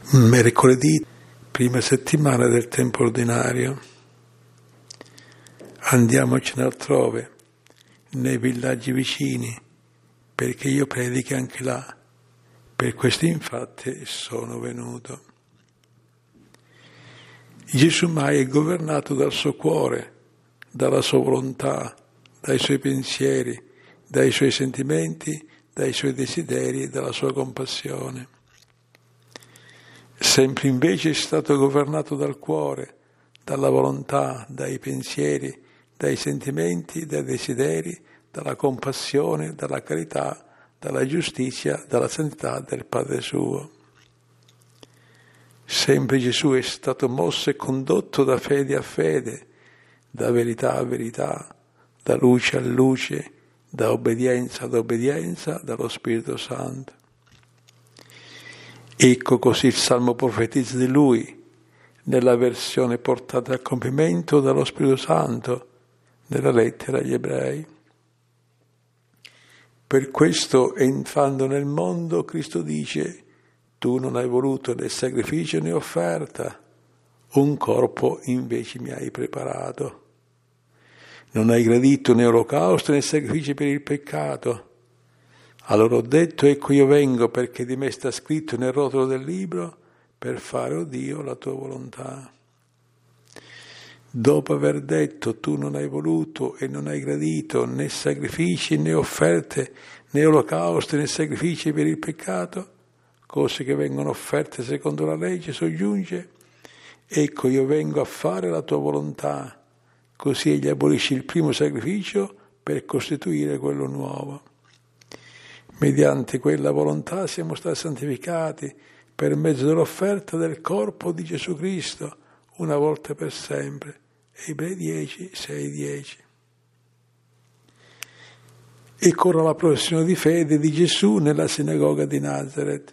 Mercoledì, prima settimana del tempo ordinario. Andiamocene altrove, nei villaggi vicini, perché io predichi anche là. Per questo infatti sono venuto. Gesù mai è governato dal suo cuore, dalla sua volontà, dai suoi pensieri, dai suoi sentimenti, dai suoi desideri e dalla sua compassione. Sempre invece è stato governato dal cuore, dalla volontà, dai pensieri, dai sentimenti, dai desideri, dalla compassione, dalla carità, dalla giustizia, dalla santità del Padre suo. Sempre Gesù è stato mosso e condotto da fede a fede, da verità a verità, da luce a luce, da obbedienza ad obbedienza, dallo Spirito Santo. Ecco così il Salmo profetizza di Lui, nella versione portata a compimento dallo Spirito Santo, nella lettera agli Ebrei. Per questo, entrando nel mondo, Cristo dice: tu non hai voluto né sacrificio né offerta, un corpo invece mi hai preparato. Non hai gradito né olocausto né sacrifici per il peccato. Allora ho detto: ecco io vengo, perché di me sta scritto nel rotolo del libro, per fare, o Dio, la tua volontà. Dopo aver detto: tu non hai voluto e non hai gradito né sacrifici né offerte né olocausti né sacrifici per il peccato, cose che vengono offerte secondo la legge, soggiunge: ecco io vengo a fare la tua volontà. Così egli abolisce il primo sacrificio per costituire quello nuovo. Mediante quella volontà siamo stati santificati per mezzo dell'offerta del corpo di Gesù Cristo, una volta per sempre. Ebrei 10, 6, 10. Ecco ora la professione di fede di Gesù nella sinagoga di Nazareth.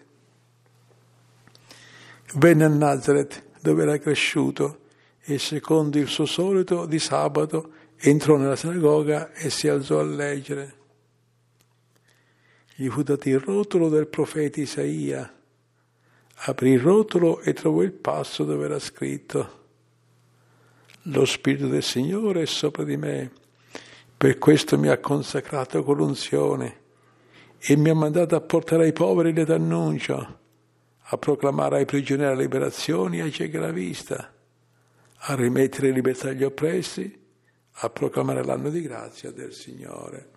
Venne a Nazareth, dove era cresciuto, e secondo il suo solito di sabato entrò nella sinagoga e si alzò a leggere. Gli fu dato il rotolo del profeta Isaia. Aprì il rotolo e trovò il passo dove era scritto: lo Spirito del Signore è sopra di me, per questo mi ha consacrato con l'unzione e mi ha mandato a portare ai poveri l'annuncio, a proclamare ai prigionieri la liberazione e ai ciechi la vista, a rimettere in libertà gli oppressi, a proclamare l'anno di grazia del Signore.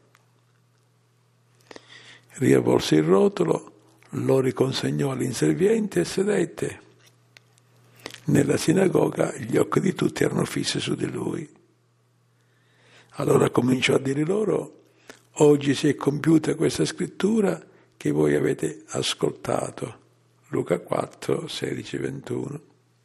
Riavvolse il rotolo, lo riconsegnò all'inserviente e sedette. Nella sinagoga gli occhi di tutti erano fissi su di lui. Allora cominciò a dire loro: oggi si è compiuta questa scrittura che voi avete ascoltato. Luca 4, 16, 21.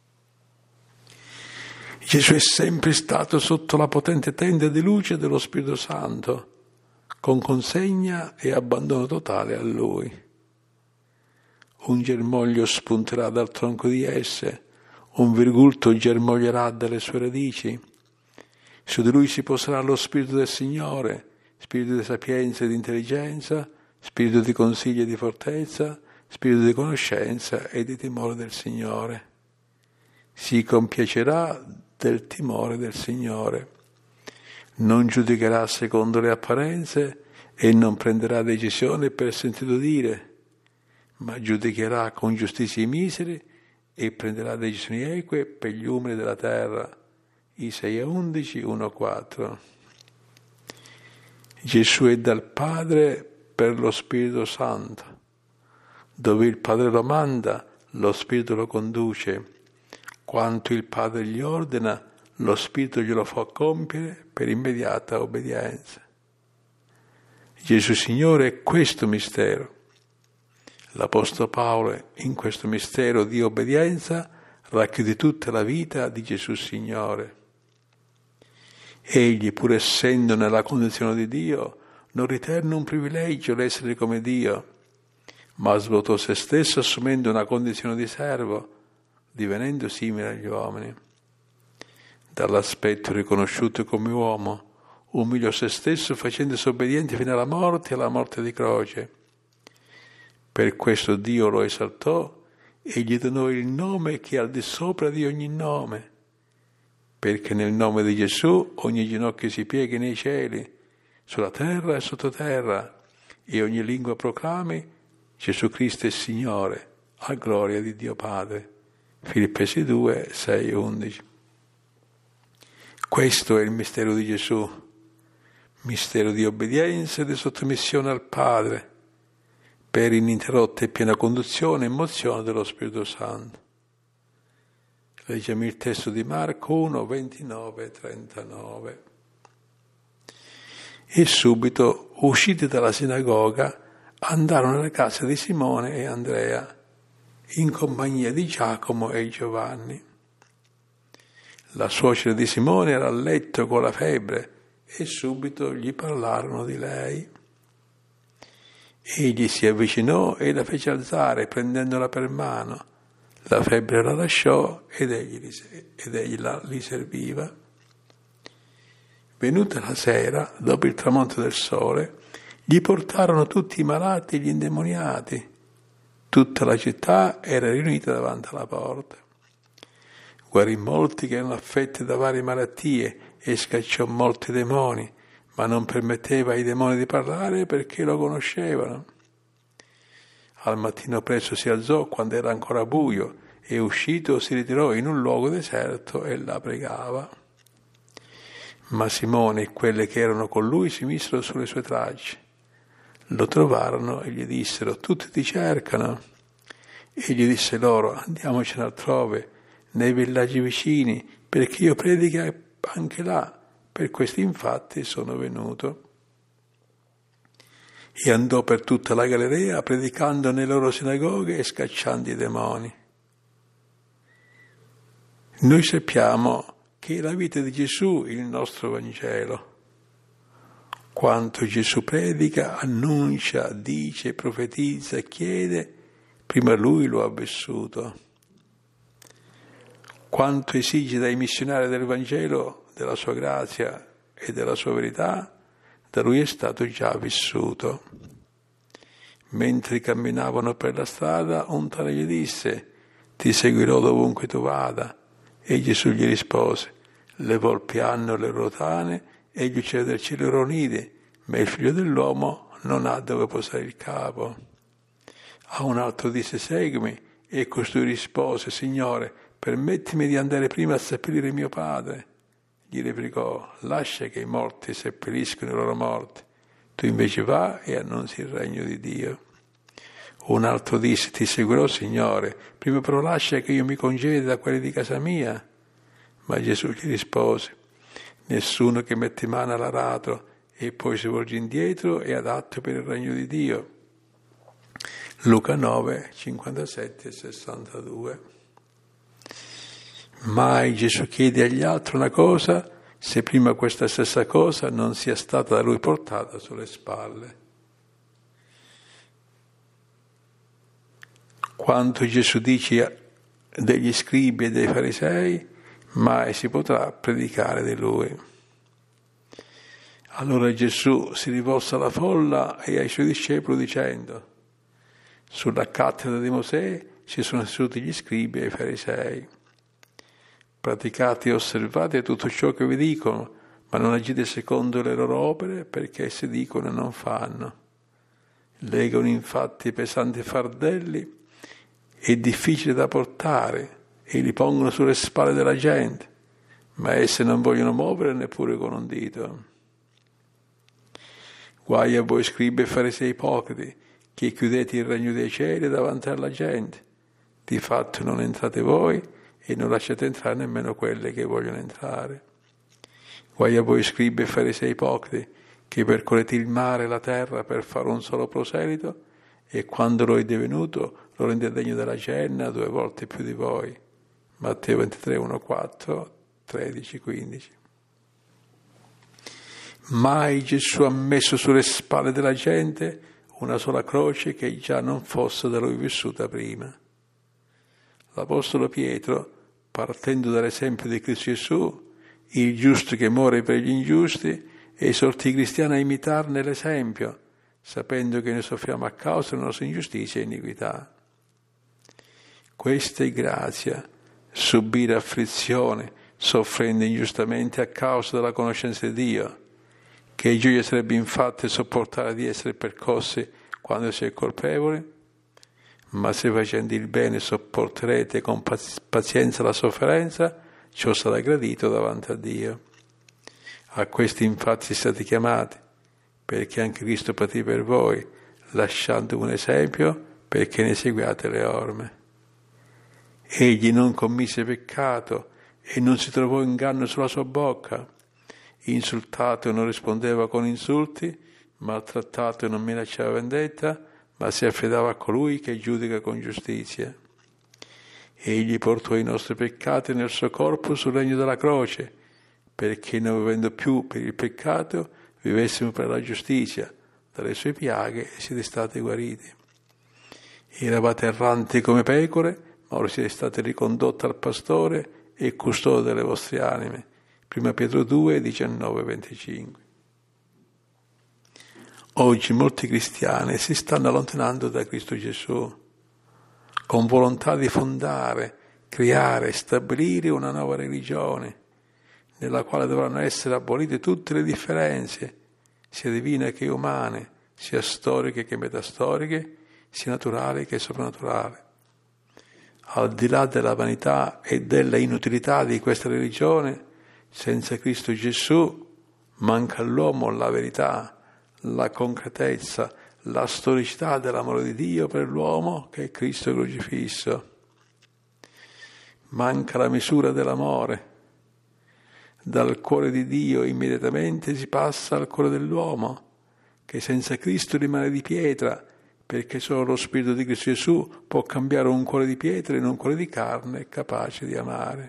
Gesù è sempre stato sotto la potente tenda di luce dello Spirito Santo, con consegna e abbandono totale a Lui. Un germoglio spunterà dal tronco di esse, un virgulto germoglierà dalle sue radici. Su di lui si poserà lo Spirito del Signore, spirito di sapienza e di intelligenza, spirito di consiglio e di fortezza, spirito di conoscenza e di timore del Signore. Si compiacerà del timore del Signore. Non giudicherà secondo le apparenze e non prenderà decisione per sentito dire, ma giudicherà con giustizia i miseri e prenderà decisioni eque per gli umili della terra. Isaia 11, 1, 4. Gesù è dal Padre per lo Spirito Santo. Dove il Padre lo manda, lo Spirito lo conduce. Quanto il Padre gli ordina, lo Spirito glielo fa compiere per immediata obbedienza. Gesù Signore è questo mistero. L'Apostolo Paolo, in questo mistero di obbedienza, racchiude tutta la vita di Gesù Signore. Egli, pur essendo nella condizione di Dio, non ritenne un privilegio l'essere come Dio, ma svuotò se stesso assumendo una condizione di servo, divenendo simile agli uomini. Dall'aspetto riconosciuto come uomo, umiliò se stesso facendosi obbediente fino alla morte e alla morte di croce. Per questo Dio lo esaltò e gli donò il nome che è al di sopra di ogni nome, perché nel nome di Gesù ogni ginocchio si pieghi nei cieli, sulla terra e sottoterra, e ogni lingua proclami Gesù Cristo è Signore, a gloria di Dio Padre. Filippesi 2, 6, 11. Questo è il mistero di Gesù, mistero di obbedienza e di sottomissione al Padre, per ininterrotta e piena conduzione e mozione dello Spirito Santo. Leggiamo il testo di Marco 1, 29 e 39. E subito, usciti dalla sinagoga, andarono alla casa di Simone e Andrea, in compagnia di Giacomo e Giovanni. La suocera di Simone era a letto con la febbre e subito gli parlarono di lei. Egli si avvicinò e la fece alzare, prendendola per mano. La febbre la lasciò ed egli li serviva. Venuta la sera, dopo il tramonto del sole, gli portarono tutti i malati e gli indemoniati. Tutta la città era riunita davanti alla porta. Guarì molti che erano affetti da varie malattie e scacciò molti demoni, ma non permetteva ai demoni di parlare perché lo conoscevano. Al mattino presto si alzò quando era ancora buio e uscito si ritirò in un luogo deserto e la pregava. Ma Simone e quelle che erano con lui si misero sulle sue tracce. Lo trovarono e gli dissero: tutti ti cercano. Egli disse loro: andiamocene altrove, nei villaggi vicini, perché io predico anche là. Per questo infatti sono venuto. E andò per tutta la Galilea predicando nelle loro sinagoghe e scacciando i demoni. Noi sappiamo che la vita di Gesù è il nostro Vangelo. Quanto Gesù predica, annuncia, dice, profetizza, chiede, prima lui lo ha vissuto. Quanto esige dai missionari del Vangelo, della sua grazia e della sua verità, da lui è stato già vissuto. Mentre camminavano per la strada, un tale gli disse: ti seguirò dovunque tu vada. E Gesù gli rispose: le volpi hanno le loro tane e gli uccelli del cielo i loro nidi, ma il figlio dell'uomo non ha dove posare il capo. A un altro disse: seguimi. E costui rispose: Signore, permettimi di andare prima a seppellire mio padre. Gli replicò: lascia che i morti seppelliscono i loro morti, tu invece va e annunzi il regno di Dio. Un altro disse: ti seguirò, Signore, prima però lascia che io mi congedi da quelli di casa mia. Ma Gesù gli rispose: nessuno che mette mano all'aratro e poi si volge indietro è adatto per il regno di Dio. Luca 9, 57 e 62. Mai Gesù chiede agli altri una cosa se prima questa stessa cosa non sia stata da lui portata sulle spalle. Quanto Gesù dice degli scribi e dei farisei, mai si potrà predicare di lui. Allora Gesù si rivolse alla folla e ai suoi discepoli dicendo: sulla cattedra di Mosè si sono seduti gli scribi e i farisei. Praticate e osservate tutto ciò che vi dicono, ma non agite secondo le loro opere, perché esse dicono e non fanno. Legano infatti pesanti fardelli e difficili da portare e li pongono sulle spalle della gente, ma esse non vogliono muovere neppure con un dito. Guai a voi scribi e farisei ipocriti, che chiudete il regno dei cieli davanti alla gente. Di fatto non entrate voi e non lasciate entrare nemmeno quelle che vogliono entrare. Guai a voi scribi e farisei ipocriti, che percorrete il mare e la terra per fare un solo proselito, e quando lo è divenuto lo rende degno della cenna 2 volte più di voi. Matteo 23, 1, 4, 13, 15. Mai Gesù ha messo sulle spalle della gente una sola croce che già non fosse da lui vissuta prima. L'Apostolo Pietro, partendo dall'esempio di Cristo Gesù, il giusto che muore per gli ingiusti, esorta i cristiani a imitarne l'esempio, sapendo che noi soffriamo a causa delle nostre ingiustizie e iniquità. Questa è grazia, subire afflizione, soffrendo ingiustamente a causa della conoscenza di Dio. Che gioia sarebbe infatti sopportare di essere percossi quando si è colpevoli? Ma se facendo il bene sopporterete con pazienza la sofferenza, ciò sarà gradito davanti a Dio. A questi infatti siete chiamati, perché anche Cristo patì per voi, lasciando un esempio perché ne seguiate le orme. Egli non commise peccato e non si trovò inganno sulla sua bocca. Insultato non rispondeva con insulti, maltrattato non minacciava vendetta, ma si affidava a colui che giudica con giustizia. Egli portò i nostri peccati nel suo corpo sul legno della croce, perché non vivendo più per il peccato, vivessimo per la giustizia. Dalle sue piaghe siete stati guariti. Eravate erranti come pecore, ma ora siete stati ricondotti al pastore e custode delle vostre anime. 1 Pietro 2, 19-25. Oggi molti cristiani si stanno allontanando da Cristo Gesù, con volontà di fondare, creare, stabilire una nuova religione, nella quale dovranno essere abolite tutte le differenze, sia divine che umane, sia storiche che metastoriche, sia naturali che soprannaturali. Al di là della vanità e della inutilità di questa religione, senza Cristo Gesù manca all'uomo la verità, la concretezza, la storicità dell'amore di Dio per l'uomo che è Cristo crocifisso. Manca la misura dell'amore. Dal cuore di Dio immediatamente si passa al cuore dell'uomo, che senza Cristo rimane di pietra, perché solo lo Spirito di Cristo Gesù può cambiare un cuore di pietra in un cuore di carne capace di amare.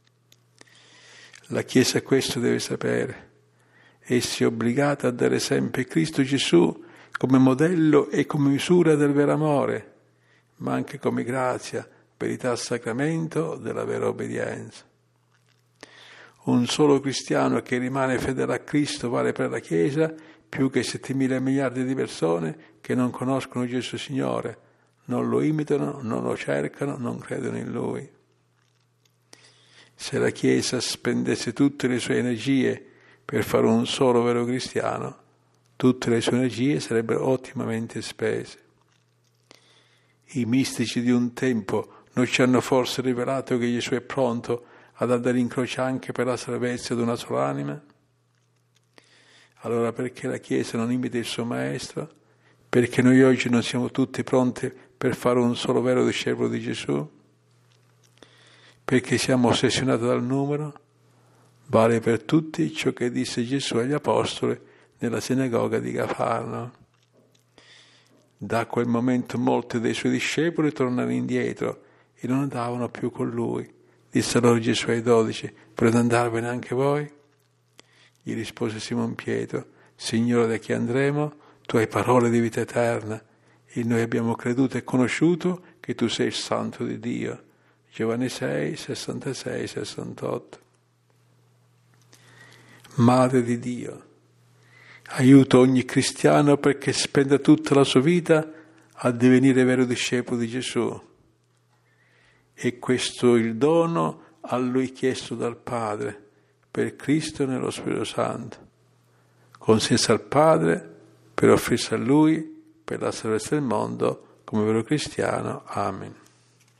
La Chiesa questo deve sapere. Essi è obbligata a dare sempre Cristo Gesù come modello e come misura del vero amore, ma anche come grazia, verità sacramento della vera obbedienza. Un solo cristiano che rimane fedele a Cristo vale per la Chiesa più che 7.000 miliardi di persone che non conoscono Gesù Signore, non lo imitano, non lo cercano, non credono in Lui. Se la Chiesa spendesse tutte le sue energie per fare un solo vero cristiano, tutte le sue energie sarebbero ottimamente spese. I mistici di un tempo non ci hanno forse rivelato che Gesù è pronto ad andare in croce anche per la salvezza di una sola anima? Allora perché la Chiesa non imita il suo Maestro? Perché noi oggi non siamo tutti pronti per fare un solo vero discepolo di Gesù? Perché siamo ossessionati dal numero? Vale per tutti ciò che disse Gesù agli Apostoli nella sinagoga di Cafarno. Da quel momento molti dei suoi discepoli tornarono indietro e non andavano più con lui. Disse allora Gesù ai 12, volete andarvene anche voi? Gli rispose Simon Pietro, Signore, da chi andremo? Tu hai parole di vita eterna e noi abbiamo creduto e conosciuto che tu sei il Santo di Dio. Giovanni 6, 66, 68. Madre di Dio, aiuta ogni cristiano perché spenda tutta la sua vita a divenire vero discepolo di Gesù. E questo è il dono a Lui chiesto dal Padre, per Cristo nello Spirito Santo. Consenso al Padre per offrirsi a Lui per la salvezza del mondo come vero cristiano. Amen.